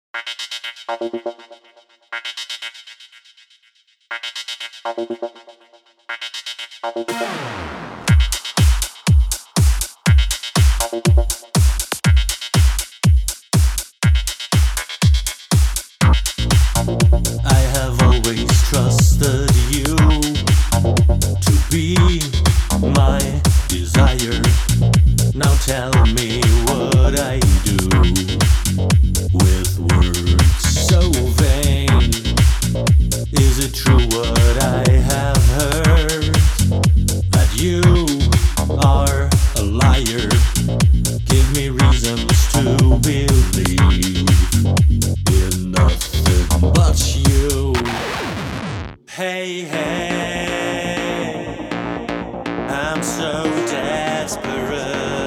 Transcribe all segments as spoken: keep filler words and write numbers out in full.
I have always trusted you to be my desire. Now tell me what I do with words so vain. Is it true what I have heard, that you are a liar? Give me reasons to believe in nothing but you. Hey, hey, I'm so desperate.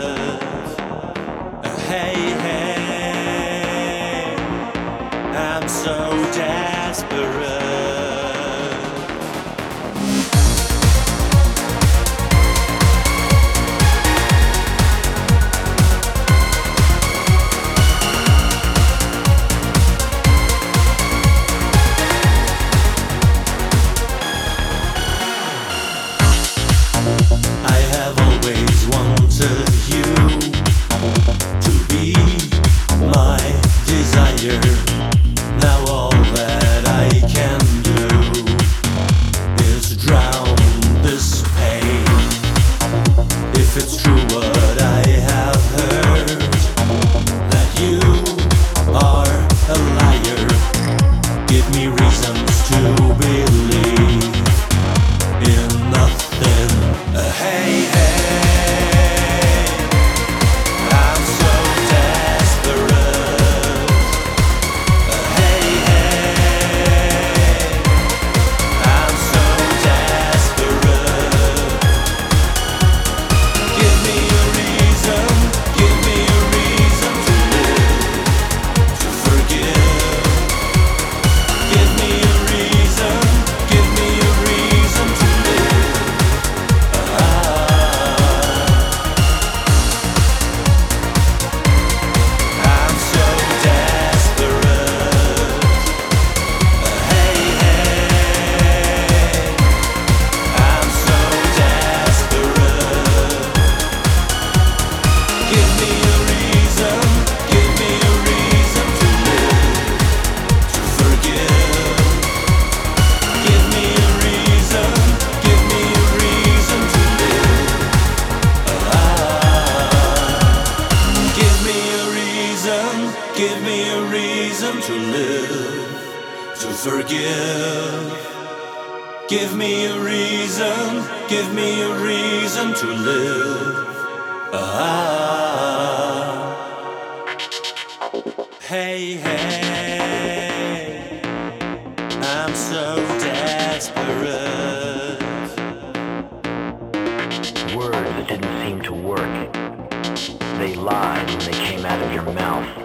Hey, hey, I'm so desperate. I have always wanted you to be my desire. Now all that I can do is drown this pain. If it's true what I have heard, that you are a liar, give me reasons to believe in nothing. Hey, hey, I'm so desperate. Hey, hey, I'm so desperate. Give me a reason, give me a reason to live, to forgive. Give me a reason, give me a reason to live. I'm so desperate. Hey, hey, I'm so desperate. Give me a reason, give me a reason to live, to forgive. Give me a reason, give me a reason to live. Give me a reason, give me a reason to live, to forgive. Give me a reason, give me a reason to live. Ah. Hey, hey, I'm so desperate. Words that didn't seem to work. They lied when they came out of your mouth.